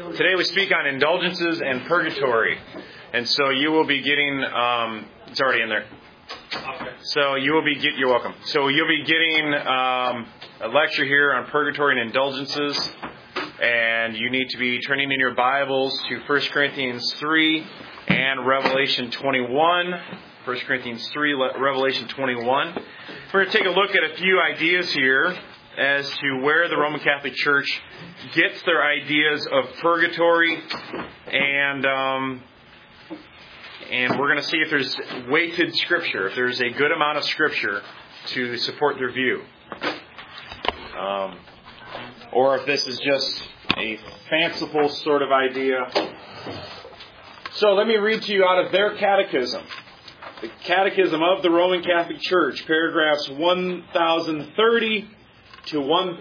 Today we speak on indulgences and purgatory. And so you will be getting, it's already in there. So you will be, you're welcome. So you'll be getting a lecture here on purgatory and indulgences. And you need to be turning in your Bibles to 1 Corinthians 3 and Revelation 21. 1 Corinthians 3, Revelation 21. We're going to take a look at a few ideas here as to where the Roman Catholic Church gets their ideas of purgatory, and we're going to see if there's weighted Scripture, if there's a good amount of Scripture to support their view, or if this is just a fanciful sort of idea. So let me read to you out of their catechism. The Catechism of the Roman Catholic Church, paragraphs 1030 to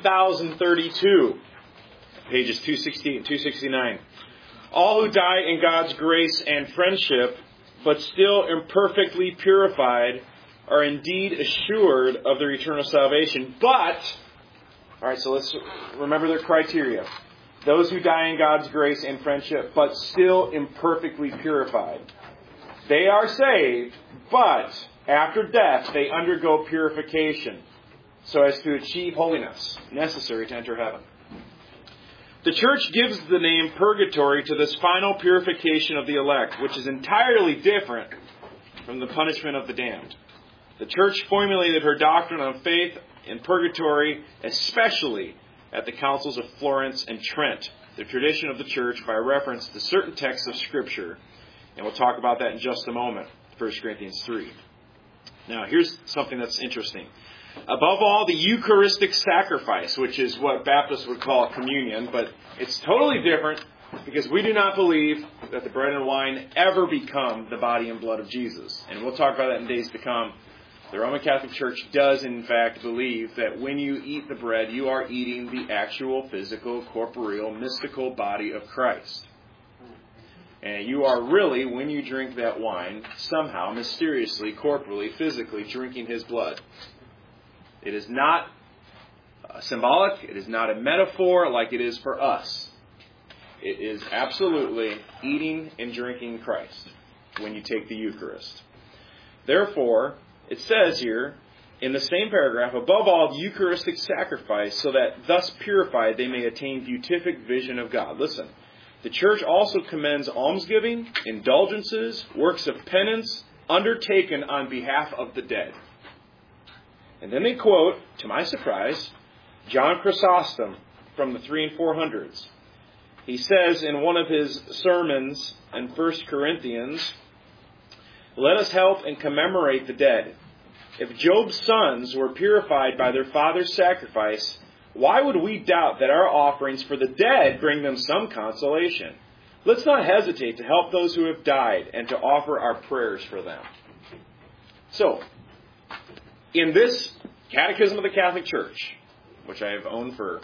1032, pages 268 and 269. All who die in God's grace and friendship, but still imperfectly purified, are indeed assured of their eternal salvation. But, alright, so let's remember their criteria. Those who die in God's grace and friendship, but still imperfectly purified. They are saved, but after death they undergo purification, so as to achieve holiness necessary to enter heaven. The Church gives the name purgatory to this final purification of the elect, which is entirely different from the punishment of the damned. The Church formulated her doctrine on faith in purgatory, especially at the councils of Florence and Trent, the tradition of the Church by reference to certain texts of Scripture. And we'll talk about that in just a moment, 1 Corinthians 3. Now, here's something that's interesting. Above all, the Eucharistic sacrifice, which is what Baptists would call communion, but it's totally different because we do not believe that the bread and wine ever become the body and blood of Jesus. And we'll talk about that in days to come. The Roman Catholic Church does, in fact, believe that when you eat the bread, you are eating the actual, physical, corporeal, mystical body of Christ. And you are really, when you drink that wine, somehow, mysteriously, corporally, physically drinking His blood. It is not symbolic. It is not a metaphor like it is for us. It is absolutely eating and drinking Christ when you take the Eucharist. Therefore, it says here, in the same paragraph, above all, the Eucharistic sacrifice, so that thus purified they may attain beatific vision of God. Listen. The Church also commends almsgiving, indulgences, works of penance, undertaken on behalf of the dead. And then they quote, to my surprise, John Chrysostom from the 300s and 400s. He says in one of his sermons in 1 Corinthians, "Let us help and commemorate the dead. If Job's sons were purified by their father's sacrifice, why would we doubt that our offerings for the dead bring them some consolation? Let's not hesitate to help those who have died and to offer our prayers for them." So, in this Catechism of the Catholic Church, which I have owned for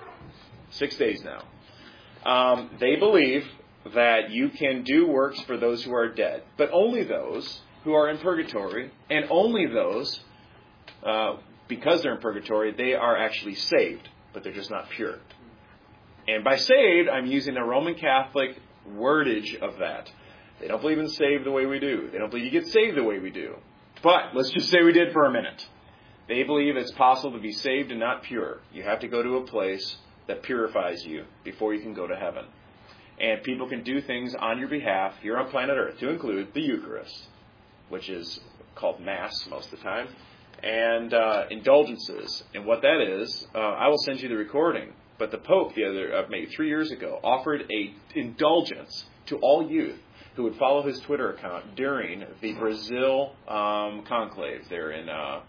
6 days now, they believe that you can do works for those who are dead, but only those who are in purgatory, and only those because they're in purgatory, they are actually saved, but they're just not pure. And by saved, I'm using the Roman Catholic wordage of that. They don't believe in saved the way we do. They don't believe you get saved the way we do. But let's just say we did for a minute. They believe it's possible to be saved and not pure. You have to go to a place that purifies you before you can go to heaven. And people can do things on your behalf here on planet Earth, to include the Eucharist, which is called Mass most of the time, and indulgences. And what that is, I will send you the recording, but the Pope maybe 3 years ago offered a indulgence to all youth who would follow his Twitter account during the Brazil conclave there in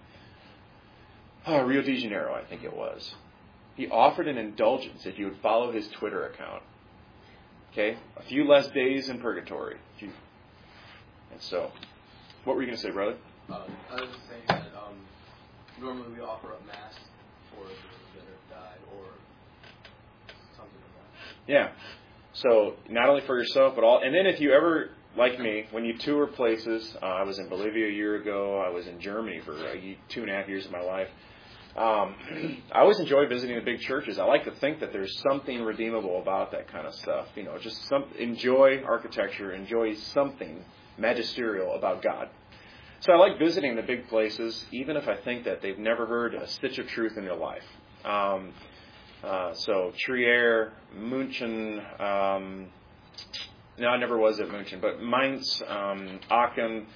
Rio de Janeiro, I think it was. He offered an indulgence if you would follow his Twitter account. Okay? A few less days in purgatory. And so, what were you going to say, brother? I was just saying that normally we offer up Mass for those that have died or something like that. Yeah. So, not only for yourself, but all. And then if you ever, like me, when you tour places, I was in Bolivia a year ago, I was in Germany for 2.5 years of my life. I always enjoy visiting the big churches. I like to think that there's something redeemable about that kind of stuff. Just enjoy architecture, enjoy something magisterial about God. So I like visiting the big places, even if I think that they've never heard a stitch of truth in their life. So Trier, München, no, I never was at München, but Mainz, Aachen,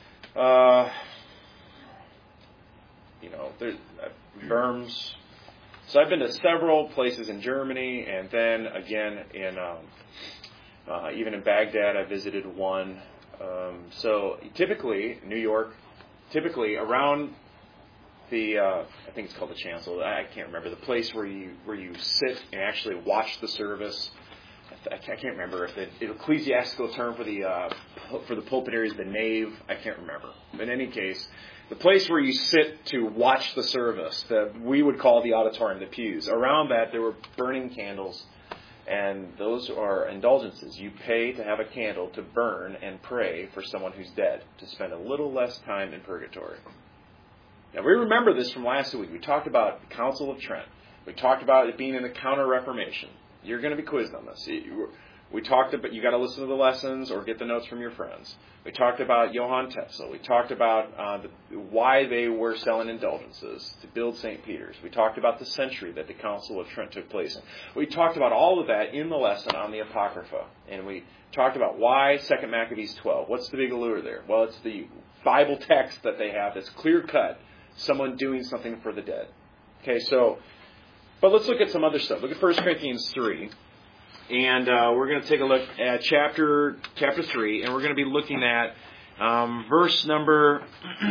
Worms. So I've been to several places in Germany, and then again in even in Baghdad I visited one. So typically New York, around the I think it's called the chancel. I can't remember the place where you sit and actually watch the service. I can't remember if the ecclesiastical term for the pulpit area is the nave. I can't remember. But in any case, the place where you sit to watch the service, that we would call the auditorium, the pews. Around that, there were burning candles, and those are indulgences. You pay to have a candle to burn and pray for someone who's dead, to spend a little less time in purgatory. Now, we remember this from last week. We talked about the Council of Trent. We talked about it being in the Counter-Reformation. You're going to be quizzed on this. We talked about, you got to listen to the lessons or get the notes from your friends. We talked about Johann Tetzel. We talked about why they were selling indulgences to build St. Peter's. We talked about the century that the Council of Trent took place in. We talked about all of that in the lesson on the Apocrypha. And we talked about why 2 Maccabees 12. What's the big allure there? Well, it's the Bible text that they have that's clear-cut, someone doing something for the dead. Okay, but let's look at some other stuff. Look at 1 Corinthians 3. And we're going to take a look at chapter 3, and we're going to be looking at verse number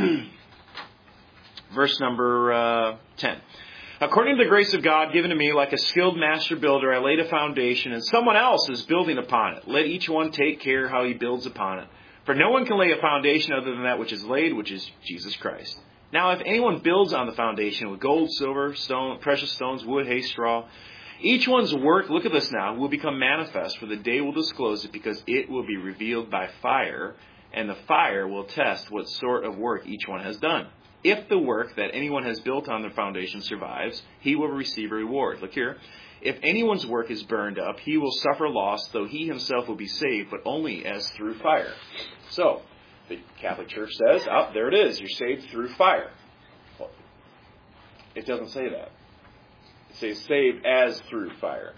10. According to the grace of God given to me, like a skilled master builder, I laid a foundation, and someone else is building upon it. Let each one take care how he builds upon it. For no one can lay a foundation other than that which is laid, which is Jesus Christ. Now, if anyone builds on the foundation with gold, silver, stone, precious stones, wood, hay, straw, each one's work, look at this now, will become manifest, for the day will disclose it, because it will be revealed by fire, and the fire will test what sort of work each one has done. If the work that anyone has built on the foundation survives, he will receive a reward. Look here. If anyone's work is burned up, he will suffer loss, though he himself will be saved, but only as through fire. So, the Catholic Church says, there it is, you're saved through fire. Well, it doesn't say that. It says saved as through fire.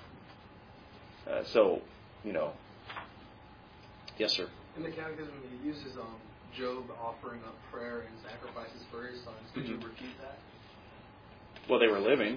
Yes, sir. In the Catechism, he uses Job offering up prayer and sacrifices for his sons. Could you repeat that? Well, they were living.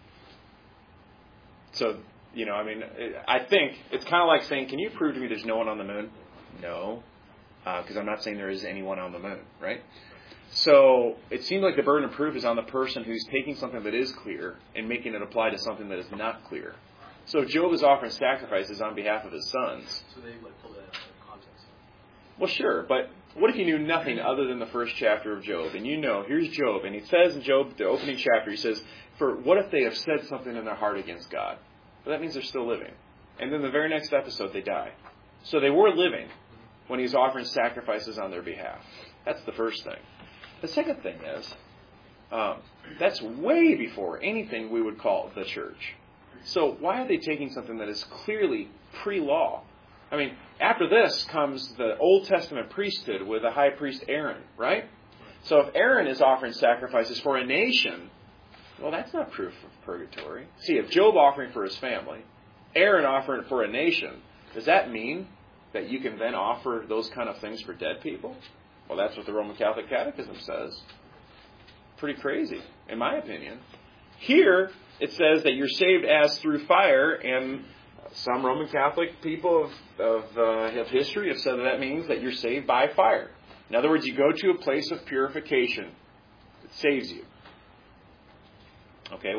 So, I think it's kind of like saying, can you prove to me there's no one on the moon? No. Because I'm not saying there is anyone on the moon, right? So it seems like the burden of proof is on the person who's taking something that is clear and making it apply to something that is not clear. So if Job is offering sacrifices on behalf of his sons. So they pull that out of context. Well, sure, but what if you knew nothing other than the first chapter of Job? And here's Job, and he says in Job, the opening chapter, he says, for what if they have said something in their heart against God? Well, that means they're still living. And then the very next episode, they die. So they were living when he's offering sacrifices on their behalf. That's the first thing. The second thing is, that's way before anything we would call the church. So why are they taking something that is clearly pre-law? I mean, after this comes the Old Testament priesthood with the high priest Aaron, right? So if Aaron is offering sacrifices for a nation, well, that's not proof of purgatory. See, if Job offering for his family, Aaron offering for a nation, does that mean that you can then offer those kind of things for dead people? Well, that's what the Roman Catholic Catechism says. Pretty crazy, in my opinion. Here, it says that you're saved as through fire, and some Roman Catholic people of history have said that means that you're saved by fire. In other words, you go to a place of purification. It saves you. Okay,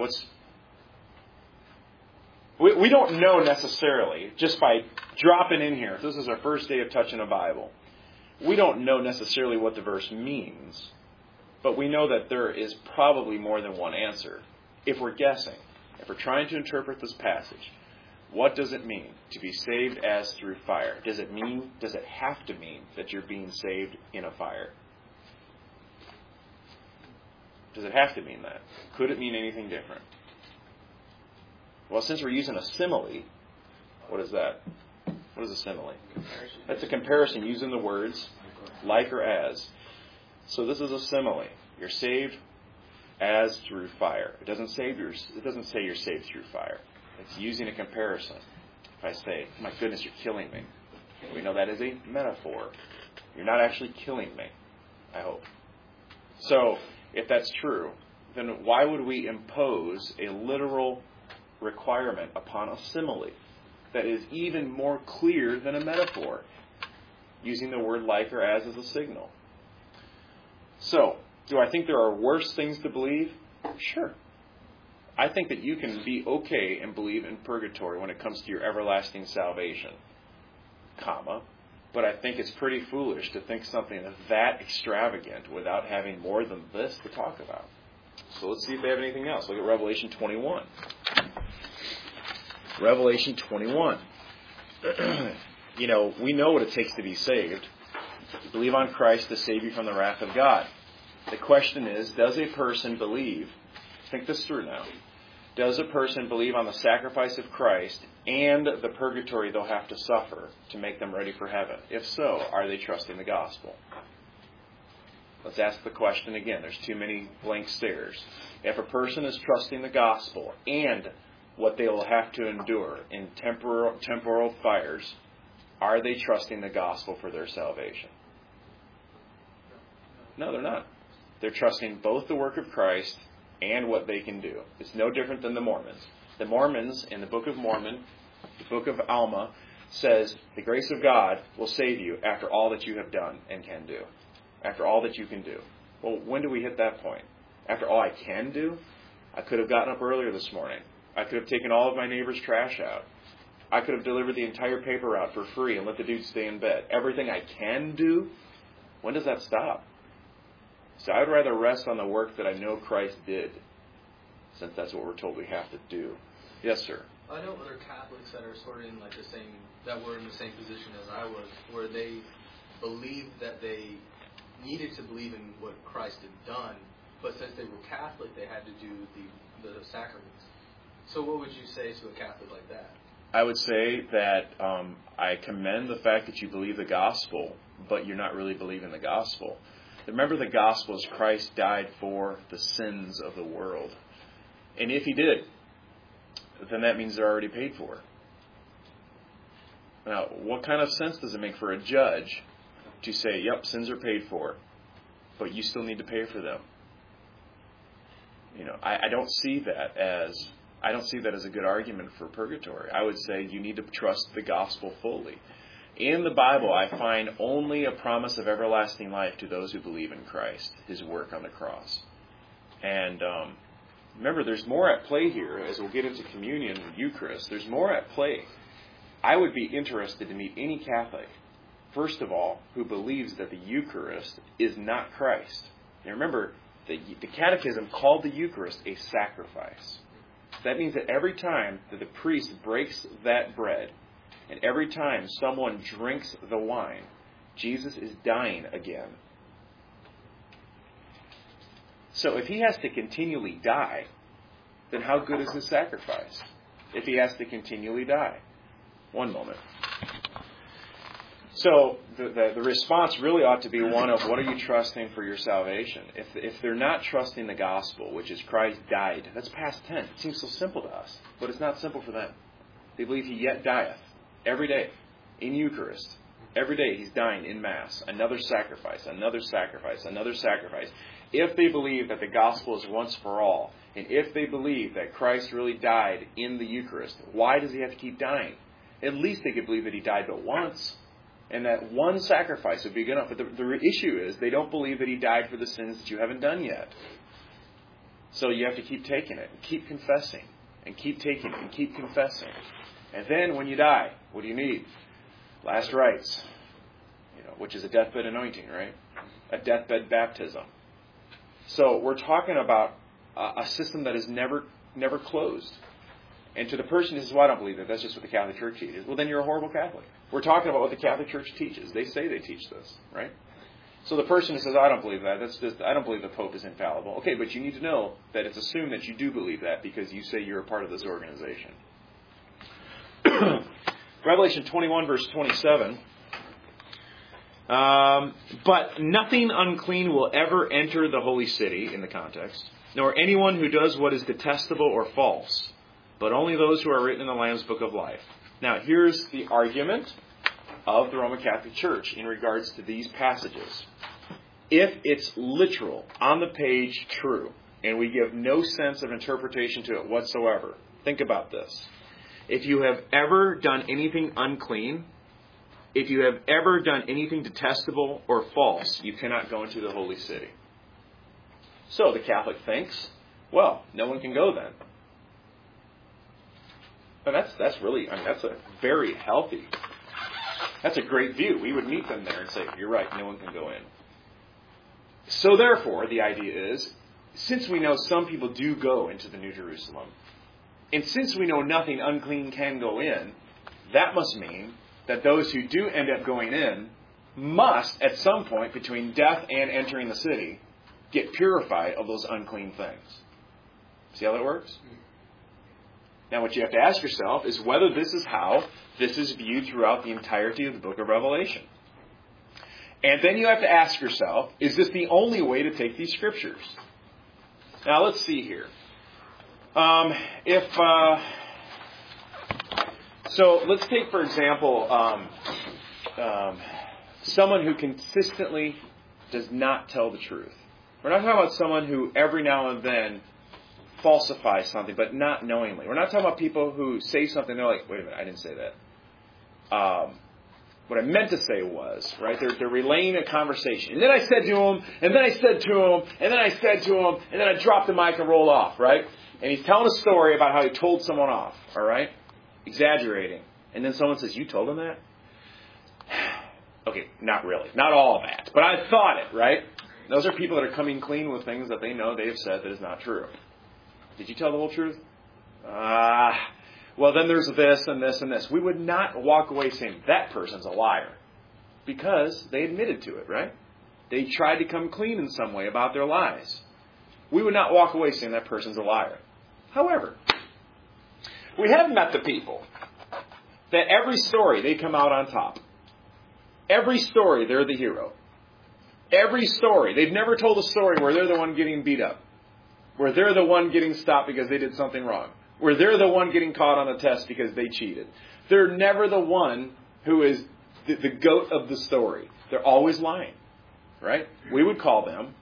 we don't know necessarily, just by dropping in here, if this is our first day of touching a Bible, we don't know necessarily what the verse means, but we know that there is probably more than one answer. If we're guessing, if we're trying to interpret this passage, what does it mean to be saved as through fire? Does it have to mean that you're being saved in a fire? Does it have to mean that? Could it mean anything different? Well, since we're using a simile, what is that? What is a simile? That's a comparison using the words like or as. So this is a simile. You're saved as through fire. It doesn't say you're saved through fire. It's using a comparison. If I say, my goodness, you're killing me, we know that is a metaphor. You're not actually killing me, I hope. So, if that's true, then why would we impose a literal requirement upon a simile that is even more clear than a metaphor, using the word like or as a signal? So, do I think there are worse things to believe? Sure. I think that you can be okay and believe in purgatory when it comes to your everlasting salvation, but I think it's pretty foolish to think something that extravagant without having more than this to talk about. So let's see if they have anything else. Look at Revelation 21. Revelation 21. We know what it takes to be saved. You believe on Christ to save you from the wrath of God. The question is, does a person believe, think this through now, does a person believe on the sacrifice of Christ and the purgatory they'll have to suffer to make them ready for heaven? If so, are they trusting the gospel? Let's ask the question again. There's too many blank stares. If a person is trusting the gospel and what they will have to endure in temporal fires, are they trusting the gospel for their salvation? No, they're not. They're trusting both the work of Christ and what they can do. It's no different than the Mormons. The Mormons, in the Book of Mormon, the Book of Alma, says the grace of God will save you after all that you have done and can do. After all that you can do. Well, when do we hit that point? After all I can do? I could have gotten up earlier this morning. I could have taken all of my neighbor's trash out. I could have delivered the entire paper out for free and let the dude stay in bed. Everything I can do? When does that stop? So I would rather rest on the work that I know Christ did, since that's what we're told we have to do. Yes, sir. I know other Catholics that are sort of in like that were in the same position as I was, where they believed that they needed to believe in what Christ had done, but since they were Catholic, they had to do the sacraments. So what would you say to a Catholic like that? I would say that I commend the fact that you believe the gospel, but you're not really believing the gospel. Remember, the gospel is Christ died for the sins of the world. And if he did, then that means they're already paid for. Now, what kind of sense does it make for a judge to say, yep, sins are paid for, but you still need to pay for them? I don't see that as a good argument for purgatory. I would say you need to trust the gospel fully. In the Bible, I find only a promise of everlasting life to those who believe in Christ, his work on the cross. And remember, there's more at play here, as we'll get into communion and Eucharist. There's more at play. I would be interested to meet any Catholic, first of all, who believes that the Eucharist is not Christ. Now remember, the Catechism called the Eucharist a sacrifice. That means that every time that the priest breaks that bread, and every time someone drinks the wine, Jesus is dying again. So if he has to continually die, then how good is his sacrifice? If he has to continually die. One moment. So the response really ought to be one of, what are you trusting for your salvation? If they're not trusting the gospel, which is Christ died, that's past tense. It seems so simple to us, but it's not simple for them. They believe he yet dieth. Every day, in Eucharist, every day he's dying in Mass. Another sacrifice, another sacrifice, another sacrifice. If they believe that the gospel is once for all, and if they believe that Christ really died in the Eucharist, why does he have to keep dying? At least they could believe that he died but once, and that one sacrifice would be good enough. But the issue is they don't believe that he died for the sins that you haven't done yet. So you have to keep taking it, and keep confessing, and keep taking it, and keep confessing. And then when you die, what do you need? Last rites, which is a deathbed anointing, right? A deathbed baptism. So we're talking about a system that is never closed. And to the person who says, well, I don't believe that, that's just what the Catholic Church teaches. Well, then you're a horrible Catholic. We're talking about what the Catholic Church teaches. They say they teach this, right? So the person who says, I don't believe that, I don't believe the Pope is infallible. Okay, but you need to know that it's assumed that you do believe that because you say you're a part of this organization. Revelation 21, verse 27. But nothing unclean will ever enter the holy city, in the context, nor anyone who does what is detestable or false, but only those who are written in the Lamb's book of life. Now, here's the argument of the Roman Catholic Church in regards to these passages. If it's literal, on the page, true, and we give no sense of interpretation to it whatsoever, think about this. If you have ever done anything unclean, if you have ever done anything detestable or false, you cannot go into the holy city. So the Catholic thinks, well, no one can go then. And that's really, that's a very healthy, that's a great view. We would meet them there and say, you're right, no one can go in. So therefore, the idea is, since we know some people do go into the New Jerusalem, and since we know nothing unclean can go in, that must mean that those who do end up going in must, at some point between death and entering the city, get purified of those unclean things. See how that works? Now what you have to ask yourself is whether this is how this is viewed throughout the entirety of the book of Revelation. And then you have to ask yourself, is this the only way to take these scriptures? Now let's see here. So let's take, for example, someone who consistently does not tell the truth. We're not talking about someone who every now and then falsifies something, but not knowingly. We're not talking about people who say something, they're like, wait a minute, I didn't say that. What I meant to say was, right, they're relaying a conversation. And then I said to him, and then I said to him, and then I said to him, and then I dropped the mic and rolled off, right? And he's telling a story about how he told someone off, all right? Exaggerating. And then someone says, you told him that? Okay, not really. Not all of that. But I thought it, right? Those are people that are coming clean with things that they know they have said that is not true. Did you tell the whole truth? Well, then there's this and this and this. We would not walk away saying that person's a liar because they admitted to it, right? They tried to come clean in some way about their lies. We would not walk away saying that person's a liar. However, we have met the people that every story they come out on top. Every story they're the hero. Every story. They've never told a story where they're the one getting beat up. Where they're the one getting stopped because they did something wrong. Where they're the one getting caught on a test because they cheated. They're never the one who is the goat of the story. They're always lying. Right? We would call them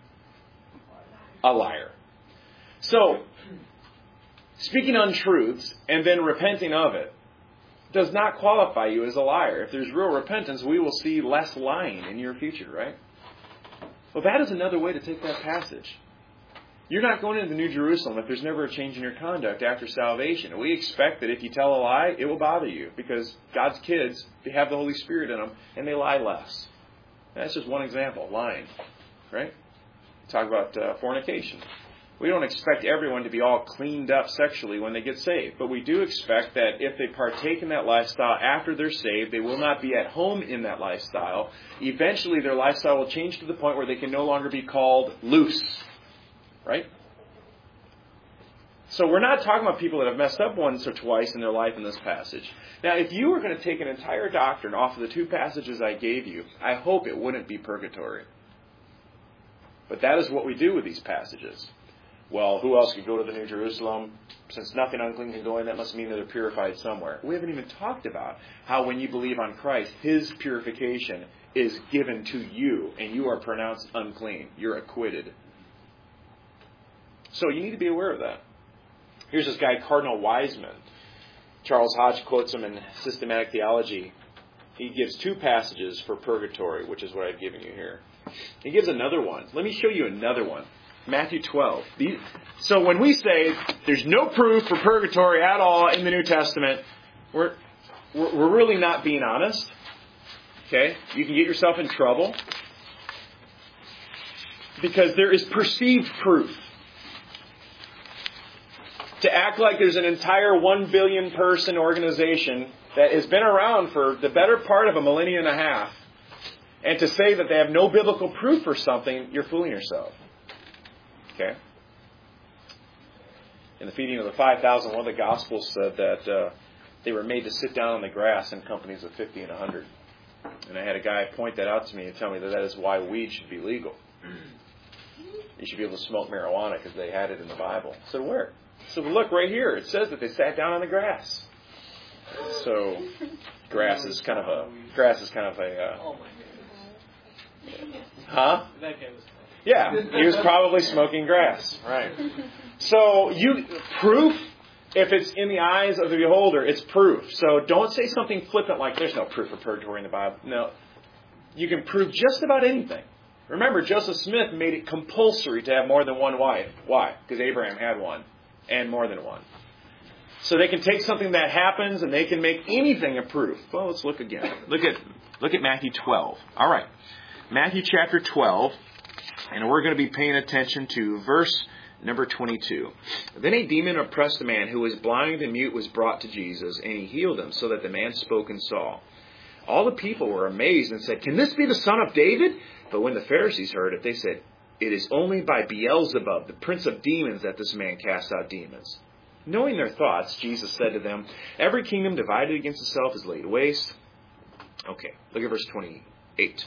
a liar. So, speaking untruths and then repenting of it does not qualify you as a liar. If there's real repentance, we will see less lying in your future, right? Well, that is another way to take that passage. You're not going into the New Jerusalem if there's never a change in your conduct after salvation. We expect that if you tell a lie, it will bother you because God's kids, they have the Holy Spirit in them and they lie less. That's just one example, lying, right? Talk about fornication. We don't expect everyone to be all cleaned up sexually when they get saved. But we do expect that if they partake in that lifestyle after they're saved, they will not be at home in that lifestyle. Eventually their lifestyle will change to the point where they can no longer be called loose. Right? So we're not talking about people that have messed up once or twice in their life in this passage. Now, if you were going to take an entire doctrine off of the two passages I gave you, I hope it wouldn't be purgatory. But that is what we do with these passages. Well, who else could go to the New Jerusalem? Since nothing unclean can go in, that must mean that they're purified somewhere. We haven't even talked about how when you believe on Christ, His purification is given to you, and you are pronounced unclean. You're acquitted. So you need to be aware of that. Here's this guy, Cardinal Wiseman. Charles Hodge quotes him in Systematic Theology. He gives two passages for purgatory, which is what I've given you here. He gives another one. Let me show you another one. Matthew 12. So when we say there's no proof for purgatory at all in the New Testament, we're really not being honest. Okay? You can get yourself in trouble. Because there is perceived proof. To act like there's an entire 1 billion person organization that has been around for the better part of a millennia and a half And to say that they have no biblical proof for something, you're fooling yourself. Okay? In the feeding of the 5,000, one of the Gospels said that they were made to sit down on the grass in companies of 50 and 100. And I had a guy point that out to me and tell me that that is why weed should be legal. You should be able to smoke marijuana because they had it in the Bible. So where? So look right here. It says that they sat down on the grass. So grass is kind of a huh? Yeah, he was probably smoking grass. Right. So proof, if it's in the eyes of the beholder, it's proof. So don't say something flippant like there's no proof of purgatory in the Bible. No. You can prove just about anything. Remember, Joseph Smith made it compulsory to have more than one wife. Why? Because Abraham had one and more than one. So they can take something that happens and they can make anything a proof. Well, let's look again. Look at Matthew 12. All right. Matthew chapter 12. And we're going to be paying attention to verse number 22. Then a demon oppressed a man who was blind and mute was brought to Jesus, and he healed him so that the man spoke and saw. All the people were amazed and said, "Can this be the son of David?" But when the Pharisees heard it, they said, "It is only by Beelzebub, the prince of demons, that this man casts out demons." Knowing their thoughts, Jesus said to them, "Every kingdom divided against itself is laid waste." Okay, look at verse 28.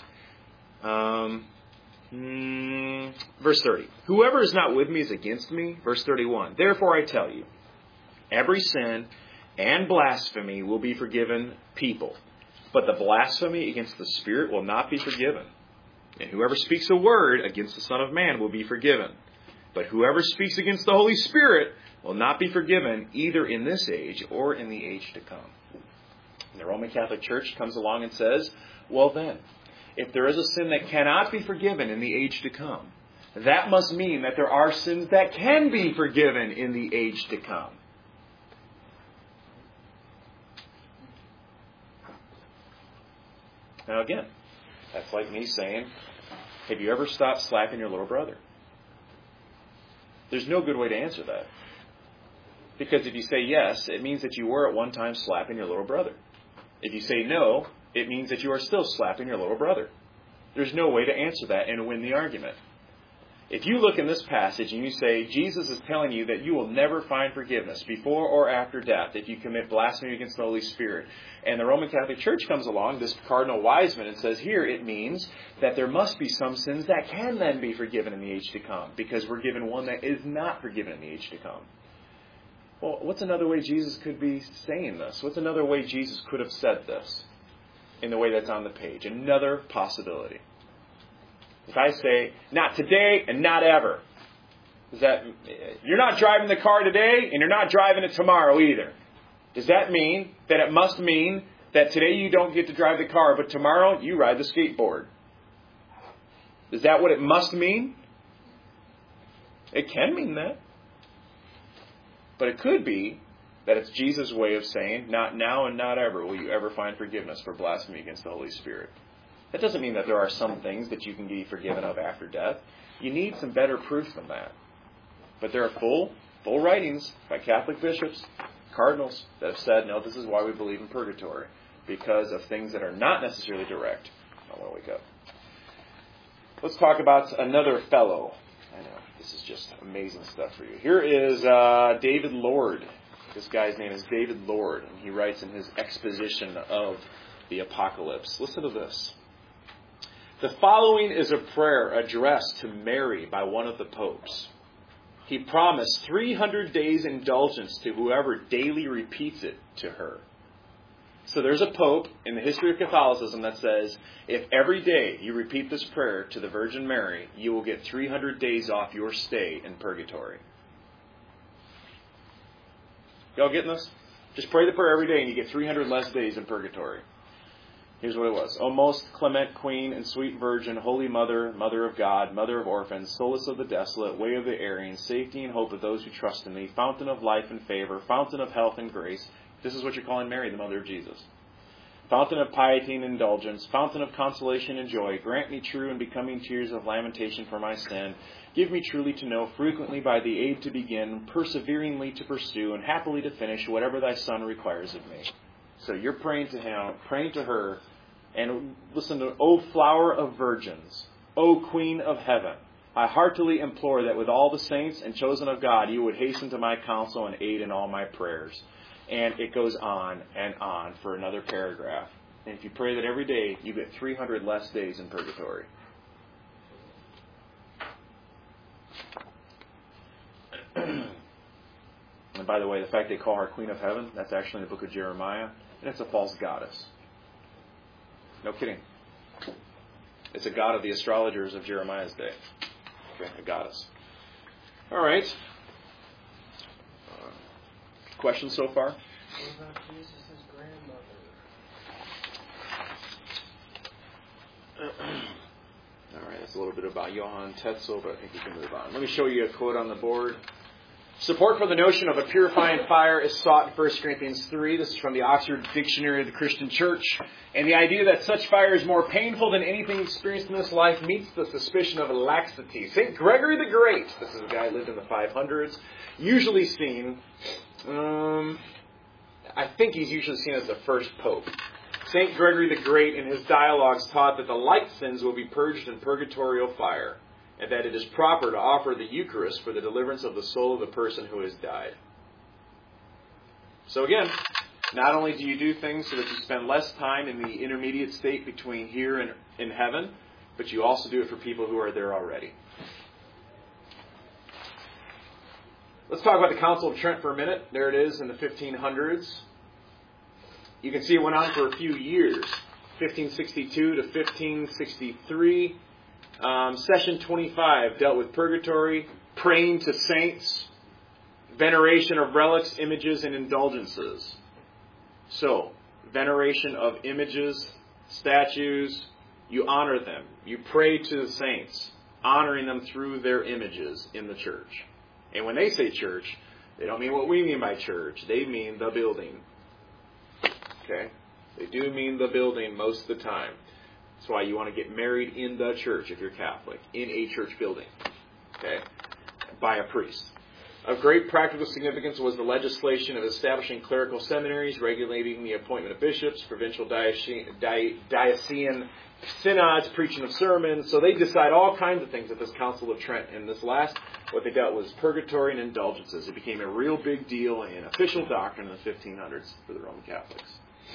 Verse 30. "Whoever is not with me is against me." Verse 31. "Therefore I tell you, every sin and blasphemy will be forgiven people, but the blasphemy against the Spirit will not be forgiven. And whoever speaks a word against the Son of Man will be forgiven. But whoever speaks against the Holy Spirit will not be forgiven either in this age or in the age to come." And the Roman Catholic Church comes along and says, well then, if there is a sin that cannot be forgiven in the age to come, that must mean that there are sins that can be forgiven in the age to come. Now again, that's like me saying, have you ever stopped slapping your little brother? There's no good way to answer that. Because if you say yes, it means that you were at one time slapping your little brother. If you say no, it means that you are still slapping your little brother. There's no way to answer that and win the argument. If you look in this passage and you say, Jesus is telling you that you will never find forgiveness before or after death if you commit blasphemy against the Holy Spirit, and the Roman Catholic Church comes along, this Cardinal Wiseman, and says, here it means that there must be some sins that can then be forgiven in the age to come, because we're given one that is not forgiven in the age to come. Well, what's another way Jesus could be saying this? What's another way Jesus could have said this in the way that's on the page? Another possibility. If I say, not today and not ever, does that, you're not driving the car today and you're not driving it tomorrow either. Does that mean that it must mean that today you don't get to drive the car, but tomorrow you ride the skateboard? Is that what it must mean? It can mean that. But it could be that it's Jesus' way of saying, not now and not ever will you ever find forgiveness for blasphemy against the Holy Spirit. That doesn't mean that there are some things that you can be forgiven of after death. You need some better proof than that. But there are full writings by Catholic bishops, cardinals, that have said, no, this is why we believe in purgatory. Because of things that are not necessarily direct. I want to wake up. Let's talk about another fellow. I know, this is just amazing stuff for you. Here is David Lord. This guy's name is David Lord, and he writes in his exposition of the Apocalypse. Listen to this. The following is a prayer addressed to Mary by one of the popes. He promised 300 days indulgence to whoever daily repeats it to her. So there's a pope in the history of Catholicism that says, if every day you repeat this prayer to the Virgin Mary, you will get 300 days off your stay in purgatory. Y'all getting this? Just pray the prayer every day and you get 300 less days in purgatory. Here's what it was. O most clement Queen and sweet Virgin, Holy Mother, Mother of God, Mother of orphans, solace of the desolate, way of the erring, safety and hope of those who trust in thee, fountain of life and favor, fountain of health and grace. This is what you're calling Mary, the Mother of Jesus. Fountain of piety and indulgence, fountain of consolation and joy, grant me true and becoming tears of lamentation for my sin. Give me truly to know, frequently by the aid to begin, perseveringly to pursue, and happily to finish whatever thy Son requires of me. So you're praying to him, praying to her, And listen to, O flower of virgins, O Queen of heaven, I heartily implore that with all the saints and chosen of God, you would hasten to my counsel and aid in all my prayers. And it goes on and on for another paragraph. And if you pray that every day, you get 300 less days in purgatory. And by the way, the fact they call her Queen of Heaven, that's actually in the book of Jeremiah, and it's a false goddess. No kidding. It's a god of the astrologers of Jeremiah's day. Okay, a goddess. All right. Questions so far? What about Jesus' grandmother? All right, that's a little bit about Johann Tetzel, but I think we can move on. Let me show you a quote on the board. Support for the notion of a purifying fire is sought in 1 Corinthians 3. This is from the Oxford Dictionary of the Christian Church. And the idea that such fire is more painful than anything experienced in this life meets the suspicion of laxity. St. Gregory the Great, this is a guy who lived in the 500s, usually seen, I think he's usually seen as the first pope. St. Gregory the Great in his dialogues taught that the light sins will be purged in purgatorial fire, and that it is proper to offer the Eucharist for the deliverance of the soul of the person who has died. So again, not only do you do things so that you spend less time in the intermediate state between here and in heaven, but you also do it for people who are there already. Let's talk about the Council of Trent for a minute. There it is in the 1500s. You can see it went on for a few years, 1562 to 1563. Session 25 dealt with purgatory, praying to saints, veneration of relics, images, and indulgences. So, veneration of images, statues, you honor them. You pray to the saints, honoring them through their images in the church. And when they say church, they don't mean what we mean by church. They mean the building. Okay? They do mean the building most of the time. That's why you want to get married in the church if you're Catholic, in a church building, okay, by a priest. Of great practical significance was the legislation of establishing clerical seminaries, regulating the appointment of bishops, provincial diocesan synods, preaching of sermons. So they decide all kinds of things at this Council of Trent. And this last, what they dealt was purgatory and indulgences. It became a real big deal and official doctrine in the 1500s for the Roman Catholics.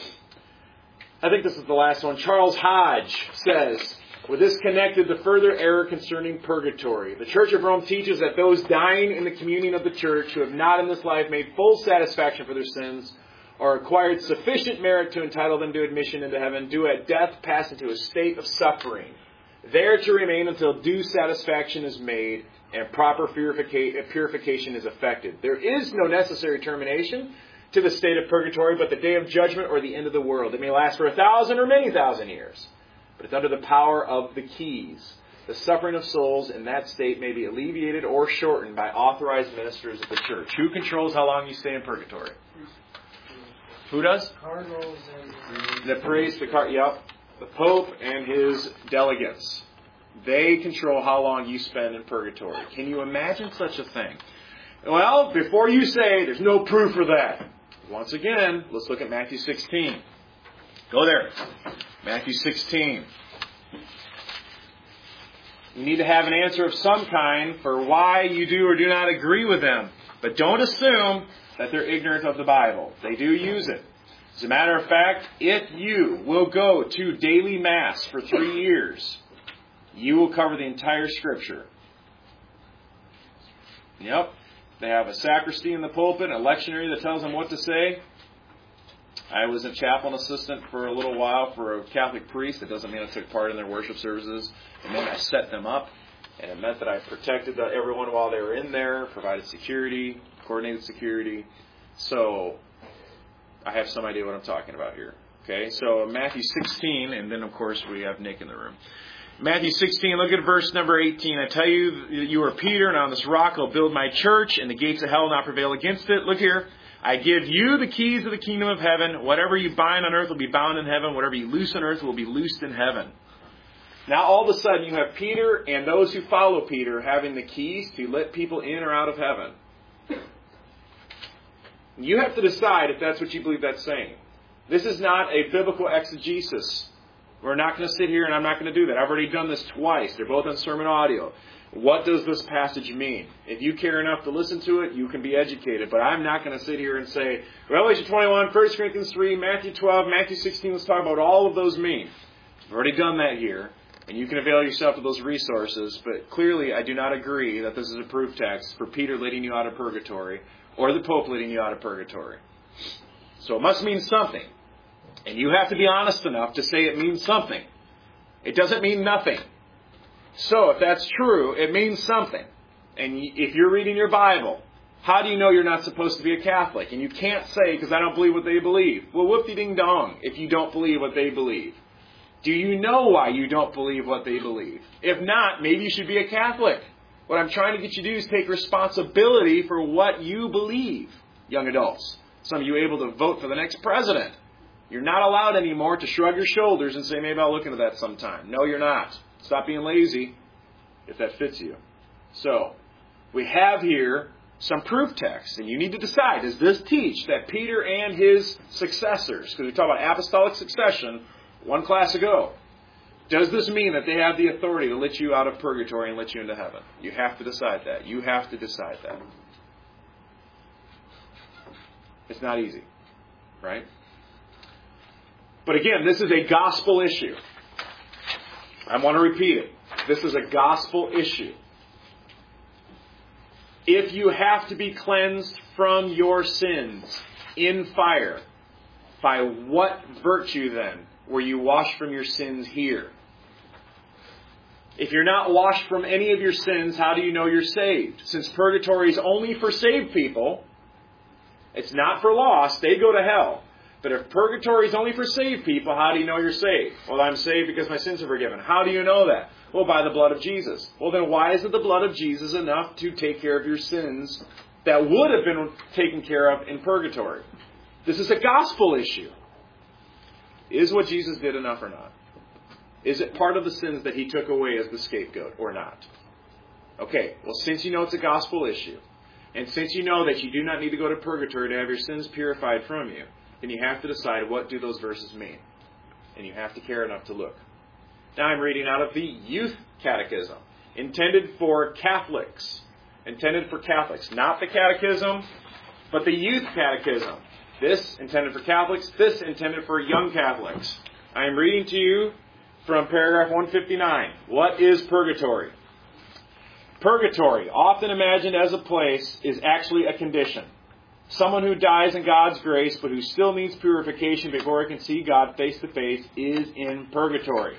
I think this is the last one. Charles Hodge says, with this connected to further error concerning purgatory. The Church of Rome teaches that those dying in the communion of the church who have not in this life made full satisfaction for their sins or acquired sufficient merit to entitle them to admission into heaven do at death pass into a state of suffering, there to remain until due satisfaction is made and proper purification is effected. There is no necessary termination to the state of purgatory, but the day of judgment or the end of the world. It may last for 1,000 or many thousand years, but it's under the power of the keys. The suffering of souls in that state may be alleviated or shortened by authorized ministers of the church. Who controls how long you stay in purgatory? Who does? Cardinals and the priest, the Pope and his delegates. They control how long you spend in purgatory. Can you imagine such a thing? Well, before you say there's no proof for that, once again, let's look at Matthew 16. Go there. Matthew 16. You need to have an answer of some kind for why you do or do not agree with them. But don't assume that they're ignorant of the Bible. They do use it. As a matter of fact, if you will go to daily Mass for 3 years, you will cover the entire Scripture. Yep. They have a sacristy in the pulpit, a lectionary that tells them what to say. I was a chaplain assistant for a little while for a Catholic priest. It doesn't mean I took part in their worship services. And then I set them up. And it meant that I protected everyone while they were in there, provided security, coordinated security. So I have some idea what I'm talking about here. Okay, so Matthew 16, and then of course we have Nick in the room. Matthew 16, look at verse number 18. I tell you, you are Peter, and on this rock I'll build my church, and the gates of hell will not prevail against it. Look here. I give you the keys of the kingdom of heaven. Whatever you bind on earth will be bound in heaven. Whatever you loose on earth will be loosed in heaven. Now all of a sudden you have Peter and those who follow Peter having the keys to let people in or out of heaven. You have to decide if that's what you believe that's saying. This is not a biblical exegesis. We're not going to sit here and I'm not going to do that. I've already done this twice. They're both on sermon audio. What does this passage mean? If you care enough to listen to it, you can be educated. But I'm not going to sit here and say, Revelation 21, 1 Corinthians 3, Matthew 12, Matthew 16, let's talk about what all of those mean. I've already done that here. And you can avail yourself of those resources. But clearly, I do not agree that this is a proof text for Peter letting you out of purgatory or the Pope letting you out of purgatory. So it must mean something. And you have to be honest enough to say it means something. It doesn't mean nothing. So if that's true, it means something. And if you're reading your Bible, how do you know you're not supposed to be a Catholic? And you can't say, because I don't believe what they believe. Well, whoop-de-ding-dong if you don't believe what they believe. Do you know why you don't believe what they believe? If not, maybe you should be a Catholic. What I'm trying to get you to do is take responsibility for what you believe, young adults. Some of you able to vote for the next president. You're not allowed anymore to shrug your shoulders and say, maybe I'll look into that sometime. No, you're not. Stop being lazy if that fits you. So, we have here some proof texts, and you need to decide, does this teach that Peter and his successors, because we talked about apostolic succession one class ago, does this mean that they have the authority to let you out of purgatory and let you into heaven? You have to decide that. You have to decide that. It's not easy, right? But again, this is a gospel issue. I want to repeat it. This is a gospel issue. If you have to be cleansed from your sins in fire, by what virtue then were you washed from your sins here? If you're not washed from any of your sins, how do you know you're saved? Since purgatory is only for saved people, it's not for lost, they go to hell. But if purgatory is only for saved people, how do you know you're saved? Well, I'm saved because my sins are forgiven. How do you know that? Well, by the blood of Jesus. Well, then why isn't the blood of Jesus enough to take care of your sins that would have been taken care of in purgatory? This is a gospel issue. Is what Jesus did enough or not? Is it part of the sins that he took away as the scapegoat or not? Okay, well, since you know it's a gospel issue, and since you know that you do not need to go to purgatory to have your sins purified from you, then you have to decide what do those verses mean. And you have to care enough to look. Now I'm reading out of the Youth Catechism, intended for Catholics. Intended for Catholics. Not the Catechism, but the Youth Catechism. This intended for Catholics, this intended for young Catholics. I am reading to you from paragraph 159. What is purgatory? Purgatory, often imagined as a place, is actually a condition. Someone who dies in God's grace, but who still needs purification before he can see God face to face, is in purgatory.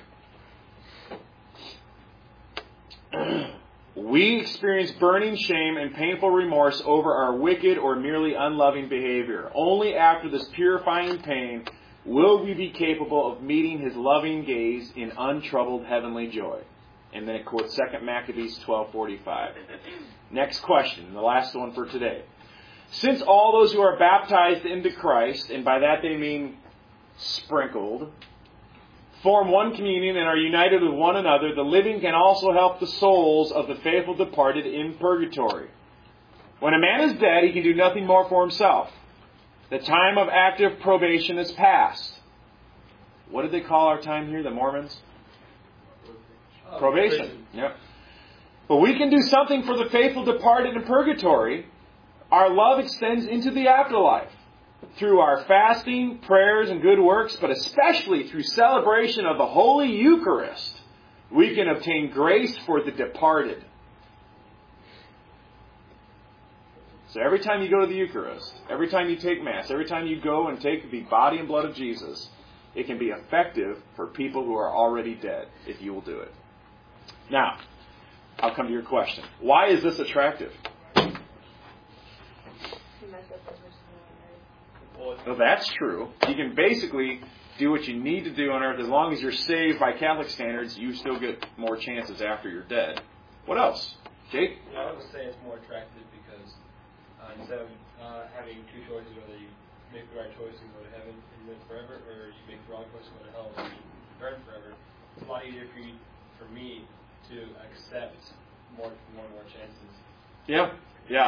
We experience burning shame and painful remorse over our wicked or merely unloving behavior. Only after this purifying pain will we be capable of meeting his loving gaze in untroubled heavenly joy. And then it quotes 2 Maccabees 12:45. Next question, the last one for today. Since all those who are baptized into Christ, and by that they mean sprinkled, form one communion and are united with one another, the living can also help the souls of the faithful departed in purgatory. When a man is dead, he can do nothing more for himself. The time of active probation is past. What did they call our time here, the Mormons? Probation. Yep. But we can do something for the faithful departed in purgatory. Our love extends into the afterlife through our fasting, prayers, and good works, but especially through celebration of the Holy Eucharist, we can obtain grace for the departed. So every time you go to the Eucharist, every time you take Mass, every time you go and take the body and blood of Jesus, it can be effective for people who are already dead, if you will do it. Now, I'll come to your question. Why is this attractive? Well, that's true. You can basically do what you need to do on earth. As long as you're saved by Catholic standards, you still get more chances after you're dead. What else? Jake? I would say it's more attractive because instead of having two choices, whether you make the right choice and go to heaven and live forever, or you make the wrong choice and go to hell and burn forever, it's a lot easier for me to accept more chances. Yeah.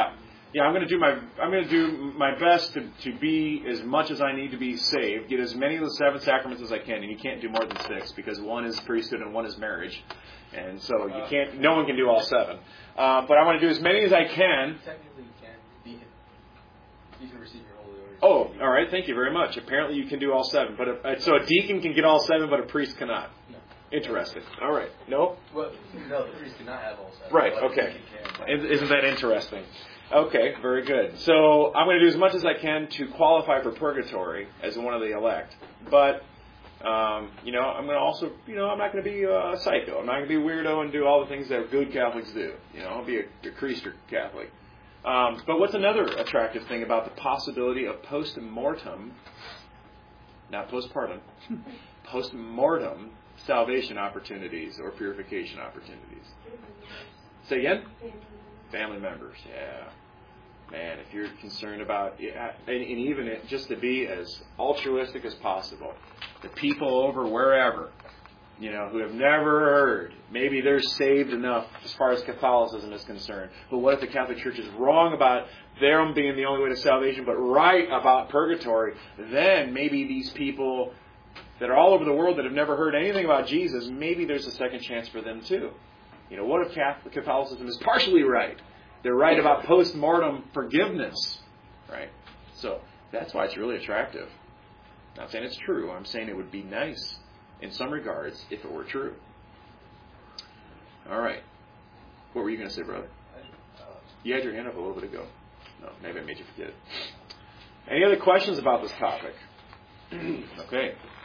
Yeah, I'm going to do my best to be as much as I need to be saved, get as many of the 7 sacraments as I can, and you can't do more than 6 because one is priesthood and one is marriage, and so you can't. No one can do all 7, but I want to do as many as I can. Technically, you can. You can receive your holy orders. Oh, all right. Thank you very much. Apparently, you can do all 7, but so a deacon can get all 7, but a priest cannot. No. Interesting. All right. No. Well, no, the priest cannot have all 7. Right. Okay. Isn't that interesting? Okay, very good. So I'm going to do as much as I can to qualify for purgatory as one of the elect. But, I'm going to also, I'm not going to be a psycho. I'm not going to be a weirdo and do all the things that good Catholics do. I'll be a Creaster Catholic. But what's another attractive thing about the possibility of post-mortem, not postpartum, post-mortem salvation opportunities or purification opportunities? Say again? Family members, yeah. Man, if you're concerned about, and even just to be as altruistic as possible, the people over wherever, who have never heard, maybe they're saved enough as far as Catholicism is concerned. But what if the Catholic Church is wrong about them being the only way to salvation, but right about purgatory? Then maybe these people that are all over the world that have never heard anything about Jesus, maybe there's a second chance for them too. What if Catholicism is partially right? They're right about post-mortem forgiveness, right? So that's why it's really attractive. I'm not saying it's true. I'm saying it would be nice in some regards if it were true. All right. What were you going to say, brother? You had your hand up a little bit ago. No, maybe I made you forget it. Any other questions about this topic? Okay.